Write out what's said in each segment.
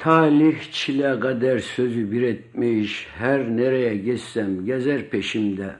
Talih çile kader sözü bir etmiş, her nereye geçsem gezer peşimde.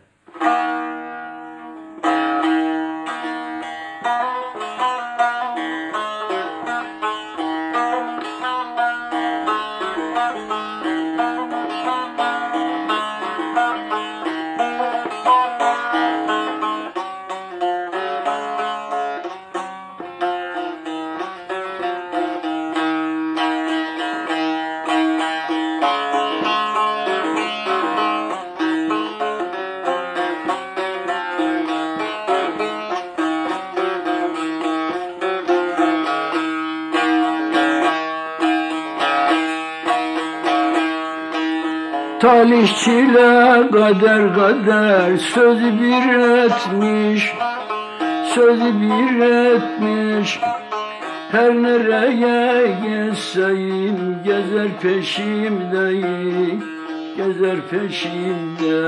Talih çile kader kader sözü bir etmiş, sözü bir etmiş. Her nereye geçseyim gezer peşimdeyim, gezer peşimde.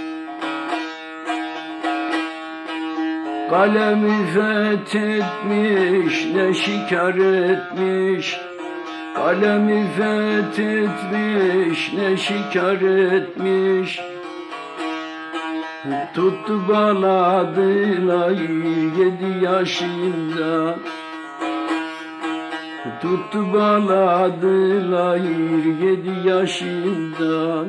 Kalemi fethetmiş, ne şikar etmiş. Kalemi fethetmiş, ne şikar etmiş. Tuttu baladılar 7 yaşında. Tuttu baladılar 7 yaşında.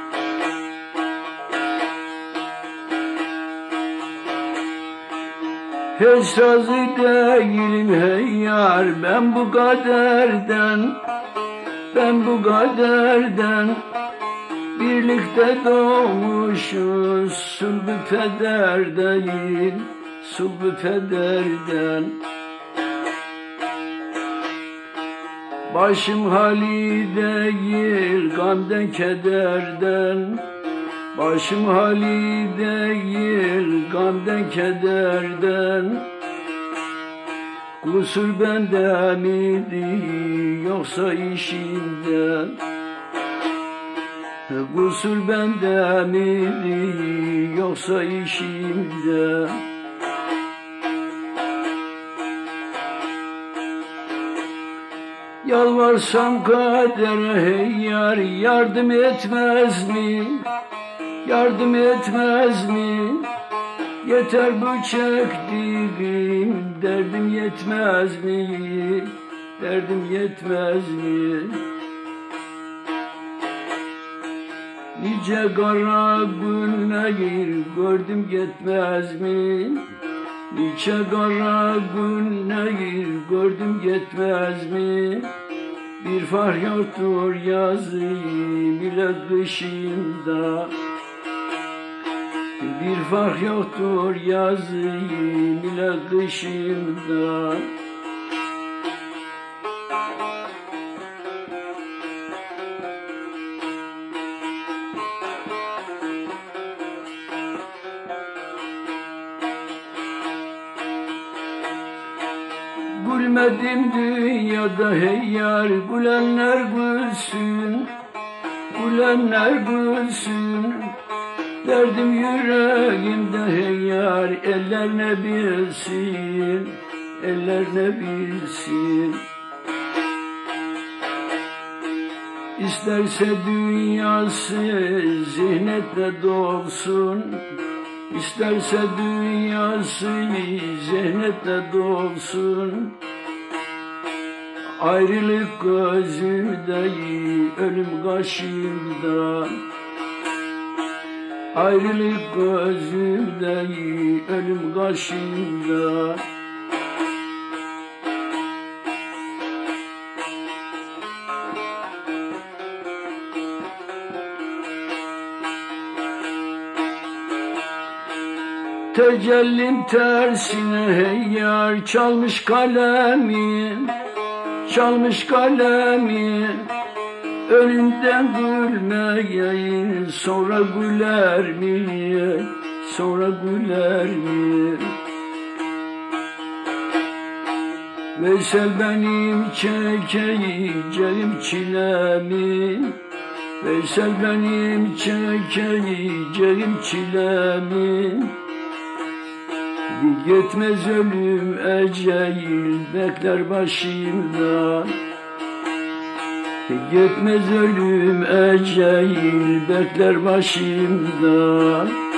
Hiç razı değilim hey yar ben bu kaderden, ben bu kaderden. Birlikte doğmuşuz sulbü peder değil, sulbü pederden. Başım hali değil gamden kederden. Başım hali değil gamden kederden. Kusur bende miydi yoksa işimden? Kusur bende miydi yoksa işimden? Yalvarsam kadere hey yar yardım etmez mi? Yardım etmez mi? Yeter bu çektiğim derdim yetmez mi? Derdim yetmez mi? Nice kara günler gördüm yetmez mi? Nice kara günler gördüm yetmez mi? Bir fark yoktur yazım ile kışımda. Bir fark yoktur yazım ile kışımda. Gülmedim dünyada hey yar gülenler gülsün, gülenler gülsün. Derdim yüreğimde hey yar eller ne bilsin, eller ne bilsin. İsterse dünyası zihnetle dolsun, İsterse dünyası zihnetle dolsun. Ayrılık gözümde, ölüm karşımda. Ayrılık gözümde, ölüm karşımda. Tecellim tersine hey yar çalmış kalemi, çalmış kalemi. Önünden gülmeyeyim sonra güler mi, sonra güler mi? Veysel benim çekeceğim çilemi, Veysel benim çekeceğim çilemi. Gitmez ölüm ecel bekler başımda. Gitmez ölüm ecel bekler başımda.